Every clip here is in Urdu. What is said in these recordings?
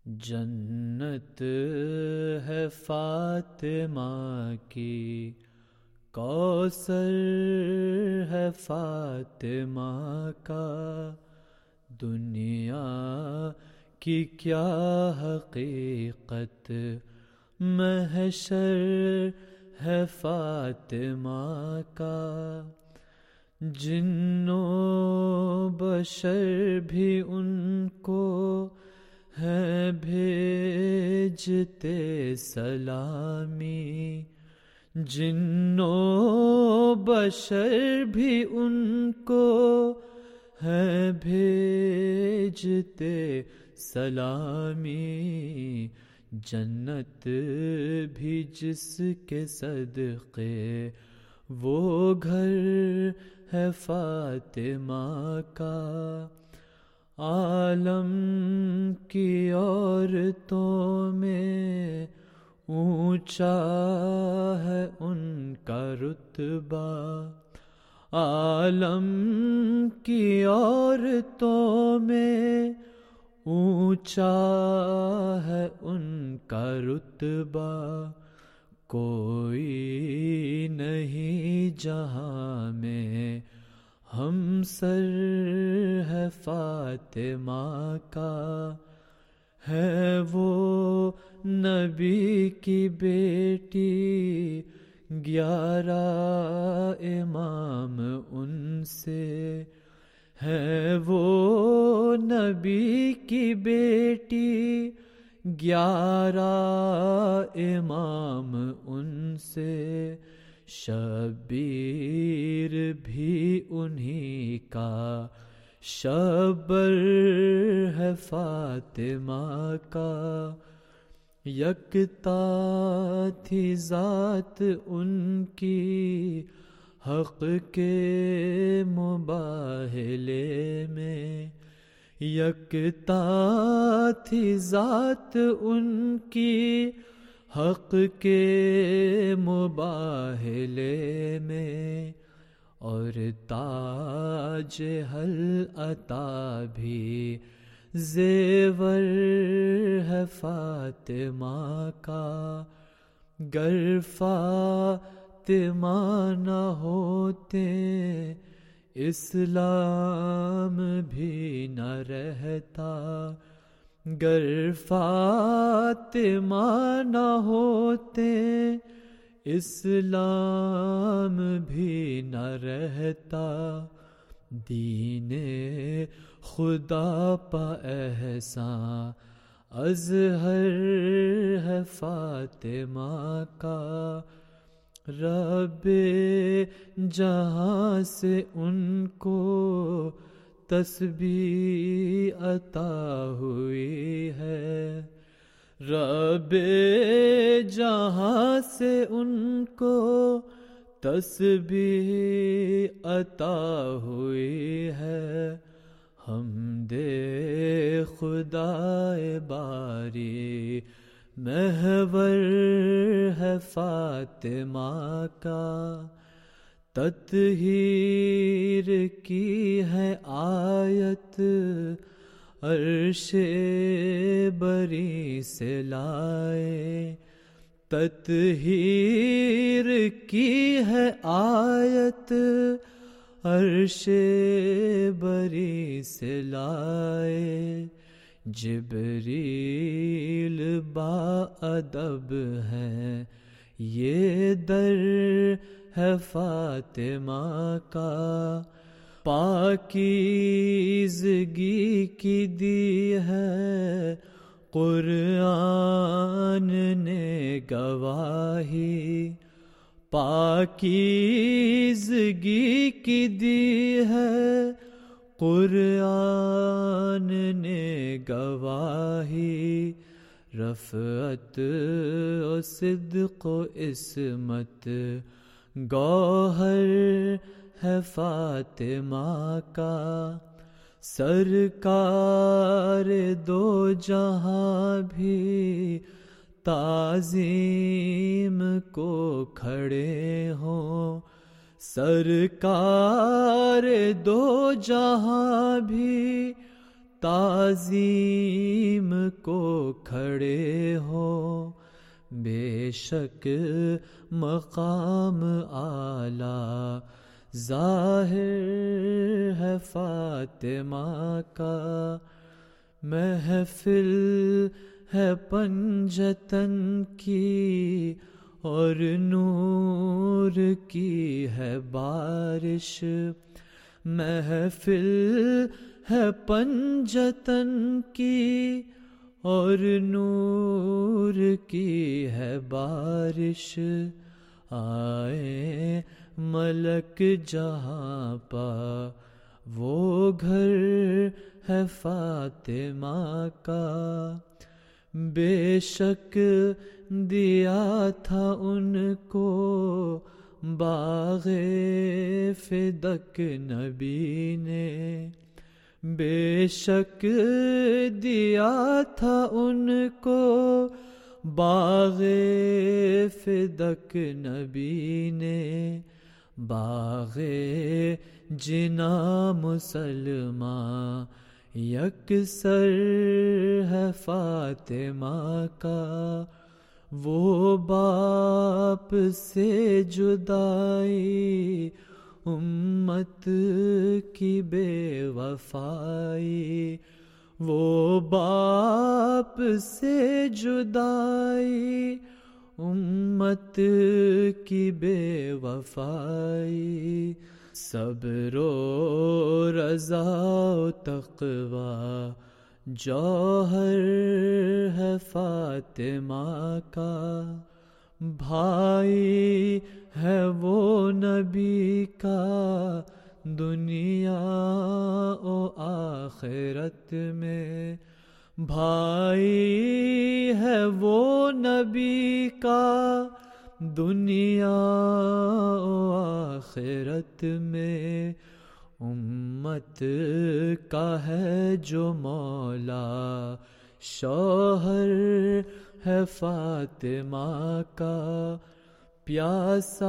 جنت ہے فاطمہ کی، کوثر ہے فاطمہ کا، دنیا کی کیا حقیقت، محشر ہے فاطمہ کا۔ جن و بشر بھی ان کو ہے بھیجتے سلامی، جن و بشر بھی ان کو ہے بھیجتے سلامی، جنت بھی جس کے صدقے وہ گھر ہے فاطمہ کا۔ عالم کی عورتوں میں اونچا ہے ان کا رتبہ، عالم کی عورتوں میں اونچا ہے ان کا رتبہ، کوئی نہیں جہاں میں ہم سر ہے فاطمہ کا۔ ہے وہ نبی کی بیٹی 11 امام ان سے، ہے وہ نبی کی بیٹی 11 امام ان سے، شبیر بھی انہی کا، شبر ہے فاطمہ کا۔ یکتا تھی ذات ان کی حق کے مباہلے میں، یکتا تھی ذات ان کی حق کے مباہلے میں، اور تاج حل عطا بھی زیور ہے فاطمہ کا۔ گر فاطمہ نہ ہوتے اسلام بھی نہ رہتا، گر فاطمہ نہ ہوتے اسلام بھی نہ رہتا، دین خدا پا احسان اظہر ہے فاطمہ کا۔ رب جہاں سے ان کو تسبیح عطا ہوئی ہے، رب جہاں سے ان کو تسبیح عطا ہوئی ہے، حمد خدا باری محور ہے فاطمہ کا۔ تطہیر کی ہے آیت عرش بری سے لائے، تطہیر کی ہے آیت عرش بری سے لائے، جبریل با ادب ہے یہ در ہے فاطمہ کا۔ پاکیزگی کی دی ہے قرآن نے گواہی، پاکیزگی کی دی ہے قرآن نے گواہی، رفعت و صدق و عصمت گوہر ہے فاطمہ کا۔ سرکار دو جہاں بھی تعظیم کو کھڑے ہوں، سرکار دو جہاں بھی تعظیم کو کھڑے ہو، بے شک مقام اعلیٰ ظاہر ہے فاطمہ کا، محفل ہے پنجتن کی اور نور کی ہے بارش، محفل ہے پنجتن کی اور نور کی ہے بارش، آئے ملک جہاں پا وہ گھر ہے فاطمہ کا، بے شک دیا تھا ان کو باغ فدق نبی نے، بے شک دیا تھا ان کو باغ فدق نبی نے، باغ جنا مسلمہ یکسر ہے فاطمہ کا، وہ باپ سے جدائی امت کی بے وفائی، وہ باپ سے جدائی امت کی بے وفائی، صبر و رضا و تقوی جوہر ہے فاطمہ کا، بھائی ہے وہ نبی کا دنیا و آخرت میں، بھائی ہے وہ نبی کا دنیا و آخرت میں، امت کا ہے جو مولا شوہر ہے فاطمہ کا، پیاسا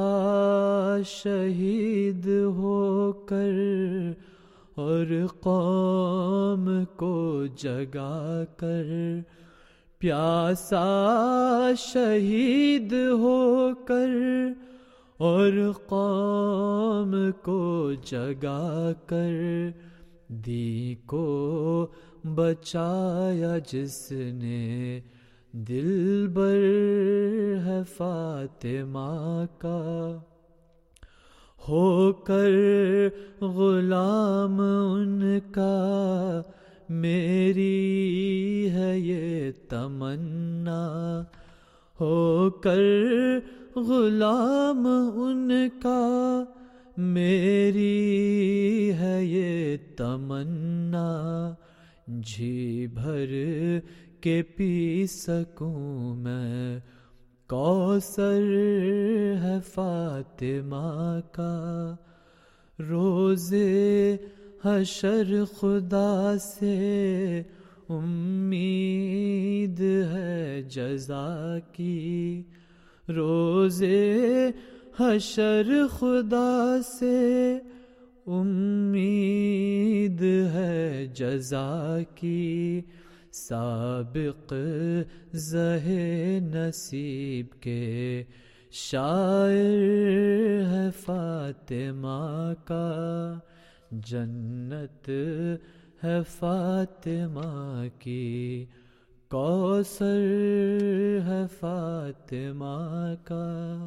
شہید ہو کر اور قوم کو جگا کر، پیاسا شہید ہو کر اور قوم کو جگا کر، دی کو بچایا جس نے دلبر ہے فاطمہ کا، ہو کر غلام ان کا میری ہے یہ تمنا، ہو کر غلام ان کا میری ہے یہ تمنا، جی بھر کے پی سکوں میں کوثر ہے فاطمہ کا، روزے حشر خدا سے امید ہے جزا کی، روزے حشر خدا سے امید ہے جزا کی، سابق زہ نصیب کے شاعر ہے فاطمہ کا، جنت ہے فاطمہ کی، کوثر ہے فاطمہ کا۔